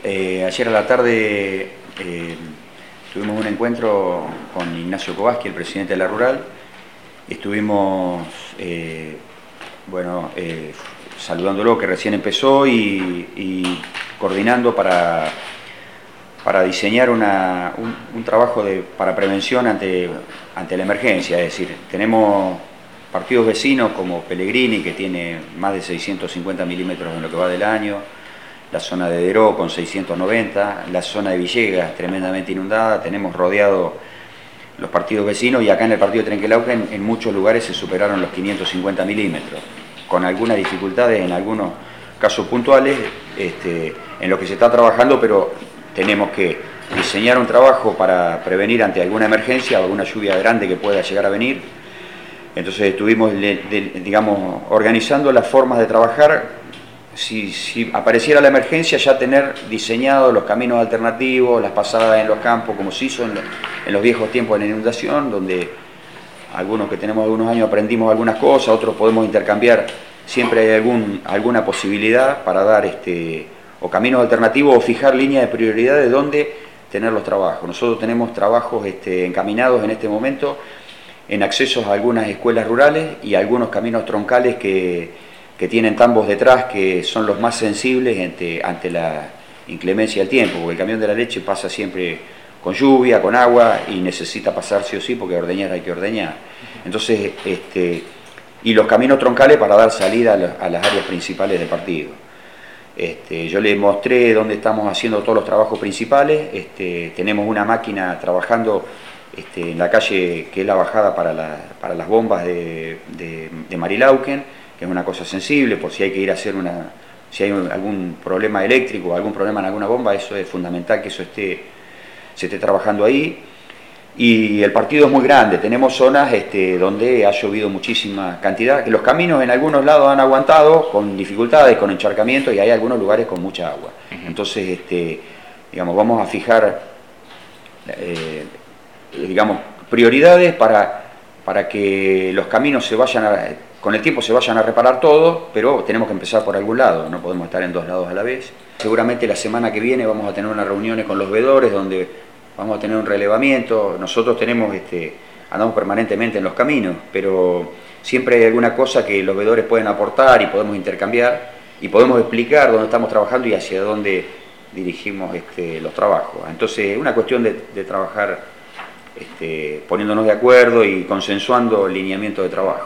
Ayer a la tarde tuvimos un encuentro con Ignacio Kovaski, el presidente de la Rural. Estuvimos saludándolo, que recién empezó, y coordinando para diseñar un trabajo para prevención ante la emergencia. Es decir, tenemos partidos vecinos como Pellegrini, que tiene más de 650 milímetros en lo que va del año, la zona de Deró con 690, la zona de Villegas tremendamente inundada. Tenemos rodeado los partidos vecinos, y acá en el partido de Trenquelauquen en muchos lugares se superaron los 550 milímetros, con algunas dificultades en algunos casos puntuales, en lo que se está trabajando, pero tenemos que diseñar un trabajo para prevenir ante alguna emergencia o alguna lluvia grande que pueda llegar a venir. Entonces estuvimos, organizando las formas de trabajar. Si apareciera la emergencia, ya tener diseñados los caminos alternativos, las pasadas en los campos, como se hizo en los viejos tiempos de la inundación, donde algunos que tenemos algunos años aprendimos algunas cosas, otros podemos intercambiar. Siempre hay alguna posibilidad para dar o caminos alternativos o fijar líneas de prioridad de dónde tener los trabajos. Nosotros tenemos trabajos encaminados en este momento en accesos a algunas escuelas rurales y algunos caminos troncales que tienen tambos detrás, que son los más sensibles ante la inclemencia del tiempo, porque el camión de la leche pasa siempre con lluvia, con agua, y necesita pasar sí o sí, porque ordeñar hay que ordeñar. Entonces, y los caminos troncales para dar salida a las áreas principales del partido. Yo le mostré dónde estamos haciendo todos los trabajos principales. Tenemos una máquina trabajando en la calle, que es la bajada para las bombas de Marilauquen, que es una cosa sensible, por si hay que ir a hacer si hay algún problema eléctrico o algún problema en alguna bomba. Eso es fundamental, que eso se esté trabajando ahí. Y el partido es muy grande, tenemos zonas donde ha llovido muchísima cantidad, que los caminos en algunos lados han aguantado con dificultades, con encharcamiento, y hay algunos lugares con mucha agua. Entonces, vamos a fijar prioridades para que los caminos con el tiempo se vayan a reparar todos, pero tenemos que empezar por algún lado, no podemos estar en dos lados a la vez. Seguramente la semana que viene vamos a tener unas reuniones con los veedores, donde vamos a tener un relevamiento. Nosotros andamos permanentemente en los caminos, pero siempre hay alguna cosa que los veedores pueden aportar y podemos intercambiar, y podemos explicar dónde estamos trabajando y hacia dónde dirigimos los trabajos. Entonces es una cuestión de trabajar poniéndonos de acuerdo y consensuando el lineamiento de trabajo.